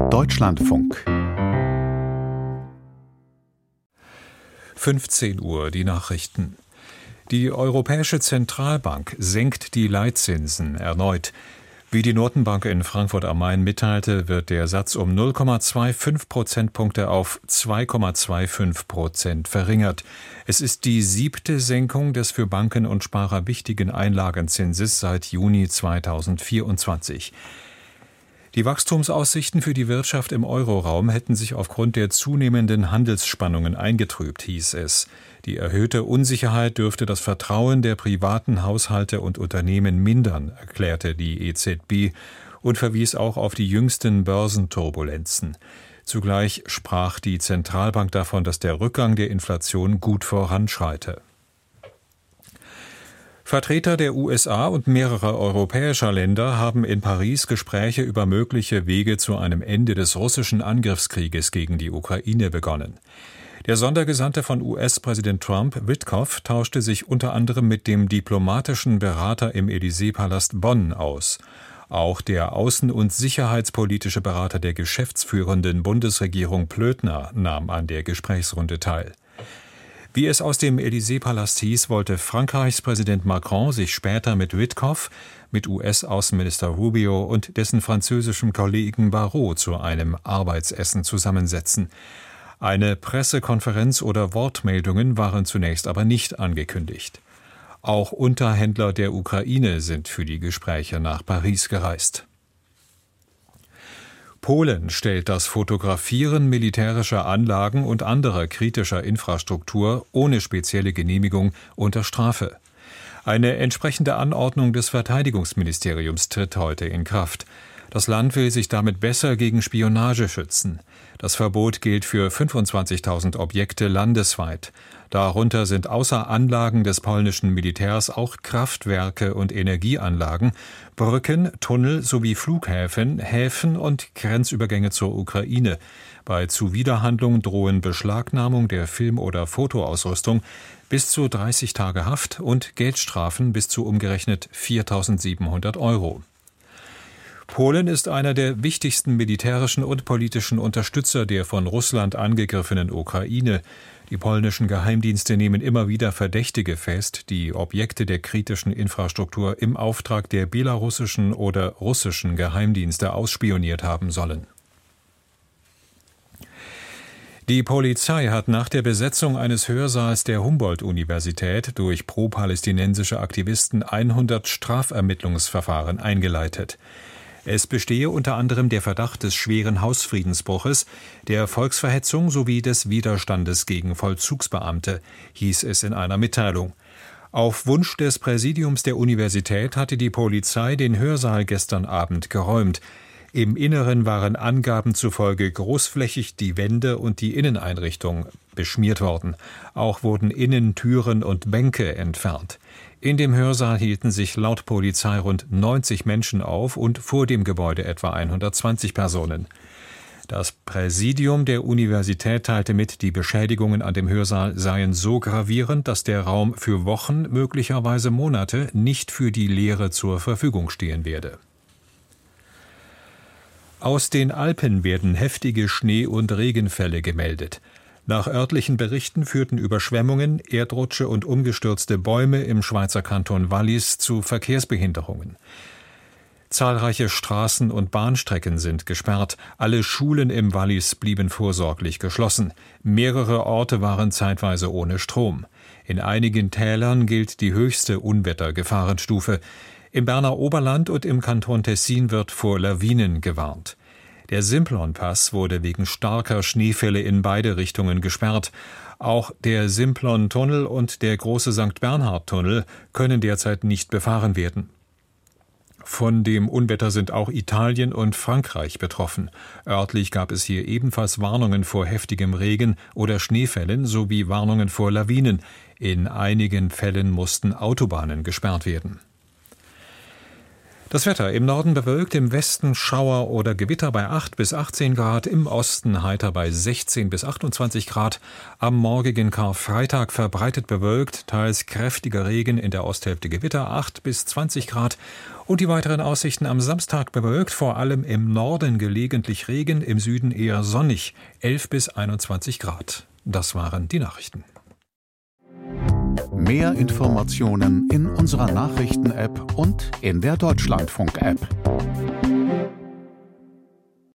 Deutschlandfunk 15 Uhr, die Nachrichten. Die Europäische Zentralbank senkt die Leitzinsen erneut. Wie die Notenbank in Frankfurt am Main mitteilte, wird der Satz um 0,25 Prozentpunkte auf 2,25% verringert. Es ist die 7. Senkung des für Banken und Sparer wichtigen Einlagenzinses seit Juni 2024. Die Wachstumsaussichten für die Wirtschaft im Euroraum hätten sich aufgrund der zunehmenden Handelsspannungen eingetrübt, hieß es. Die erhöhte Unsicherheit dürfte das Vertrauen der privaten Haushalte und Unternehmen mindern, erklärte die EZB und verwies auch auf die jüngsten Börsenturbulenzen. Zugleich sprach die Zentralbank davon, dass der Rückgang der Inflation gut voranschreite. Vertreter der USA und mehrerer europäischer Länder haben in Paris Gespräche über mögliche Wege zu einem Ende des russischen Angriffskrieges gegen die Ukraine begonnen. Der Sondergesandte von US-Präsident Trump, Witkoff, tauschte sich unter anderem mit dem diplomatischen Berater im Élysée-Palast Bonn aus. Auch der außen- und sicherheitspolitische Berater der geschäftsführenden Bundesregierung Plötner nahm an der Gesprächsrunde teil. Wie es aus dem Élysée-Palast hieß, wollte Frankreichs Präsident Macron sich später mit Witkoff, mit US-Außenminister Rubio und dessen französischem Kollegen Barrot zu einem Arbeitsessen zusammensetzen. Eine Pressekonferenz oder Wortmeldungen waren zunächst aber nicht angekündigt. Auch Unterhändler der Ukraine sind für die Gespräche nach Paris gereist. Polen stellt das Fotografieren militärischer Anlagen und anderer kritischer Infrastruktur ohne spezielle Genehmigung unter Strafe. Eine entsprechende Anordnung des Verteidigungsministeriums tritt heute in Kraft. Das Land will sich damit besser gegen Spionage schützen. Das Verbot gilt für 25.000 Objekte landesweit. Darunter sind außer Anlagen des polnischen Militärs auch Kraftwerke und Energieanlagen, Brücken, Tunnel sowie Flughäfen, Häfen und Grenzübergänge zur Ukraine. Bei Zuwiderhandlung drohen Beschlagnahmung der Film- oder Fotoausrüstung, bis zu 30 Tage Haft und Geldstrafen bis zu umgerechnet 4.700 €. Polen ist einer der wichtigsten militärischen und politischen Unterstützer der von Russland angegriffenen Ukraine. Die polnischen Geheimdienste nehmen immer wieder Verdächtige fest, die Objekte der kritischen Infrastruktur im Auftrag der belarussischen oder russischen Geheimdienste ausspioniert haben sollen. Die Polizei hat nach der Besetzung eines Hörsaals der Humboldt-Universität durch pro-palästinensische Aktivisten 100 Strafermittlungsverfahren eingeleitet. Es bestehe unter anderem der Verdacht des schweren Hausfriedensbruches, der Volksverhetzung sowie des Widerstandes gegen Vollzugsbeamte, hieß es in einer Mitteilung. Auf Wunsch des Präsidiums der Universität hatte die Polizei den Hörsaal gestern Abend geräumt. Im Inneren waren Angaben zufolge großflächig die Wände und die Inneneinrichtung beschmiert worden. Auch wurden Innentüren und Bänke entfernt. In dem Hörsaal hielten sich laut Polizei rund 90 Menschen auf und vor dem Gebäude etwa 120 Personen. Das Präsidium der Universität teilte mit, die Beschädigungen an dem Hörsaal seien so gravierend, dass der Raum für Wochen, möglicherweise Monate, nicht für die Lehre zur Verfügung stehen werde. Aus den Alpen werden heftige Schnee- und Regenfälle gemeldet. Nach örtlichen Berichten führten Überschwemmungen, Erdrutsche und umgestürzte Bäume im Schweizer Kanton Wallis zu Verkehrsbehinderungen. Zahlreiche Straßen und Bahnstrecken sind gesperrt. Alle Schulen im Wallis blieben vorsorglich geschlossen. Mehrere Orte waren zeitweise ohne Strom. In einigen Tälern gilt die höchste Unwettergefahrenstufe. Im Berner Oberland und im Kanton Tessin wird vor Lawinen gewarnt. Der Simplon-Pass wurde wegen starker Schneefälle in beide Richtungen gesperrt. Auch der Simplon-Tunnel und der große St. Bernhard-Tunnel können derzeit nicht befahren werden. Von dem Unwetter sind auch Italien und Frankreich betroffen. Örtlich gab es hier ebenfalls Warnungen vor heftigem Regen oder Schneefällen sowie Warnungen vor Lawinen. In einigen Fällen mussten Autobahnen gesperrt werden. Das Wetter: im Norden bewölkt, im Westen Schauer oder Gewitter bei 8 bis 18 Grad, im Osten heiter bei 16 bis 28 Grad. Am morgigen Karfreitag verbreitet bewölkt, teils kräftiger Regen, in der Osthälfte Gewitter 8 bis 20 Grad. Und die weiteren Aussichten: am Samstag bewölkt, vor allem im Norden gelegentlich Regen, im Süden eher sonnig, 11 bis 21 Grad. Das waren die Nachrichten. Mehr Informationen in unserer Nachrichten-App und in der Deutschlandfunk-App.